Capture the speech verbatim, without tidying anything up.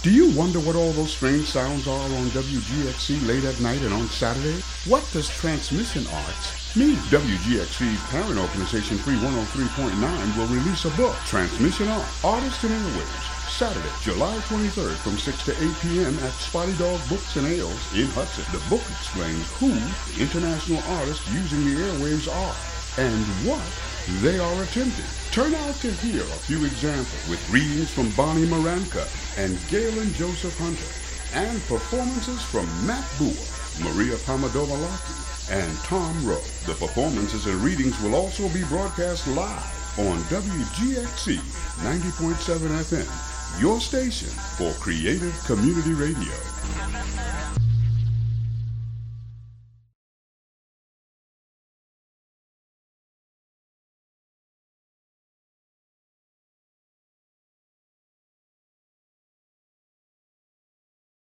Do you wonder what all those strange sounds are on W G X C late at night and on Saturday? What does Transmission Arts mean? W G X C's parent organization, Free one oh three point nine, will release a book, Transmission Arts, Artists and Airwaves, Saturday, July twenty-third from six to eight p.m. at Spotty Dog Books and Ales in Hudson. The book explains who the international artists using the airwaves are and what they are attempting. Turn out to hear a few examples with readings from Bonnie Maranka and Galen Joseph Hunter and performances from Matt Boer, Maria Pomadovalaki, and Tom Rowe. The performances and readings will also be broadcast live on W G X C ninety point seven F M, your station for creative community radio.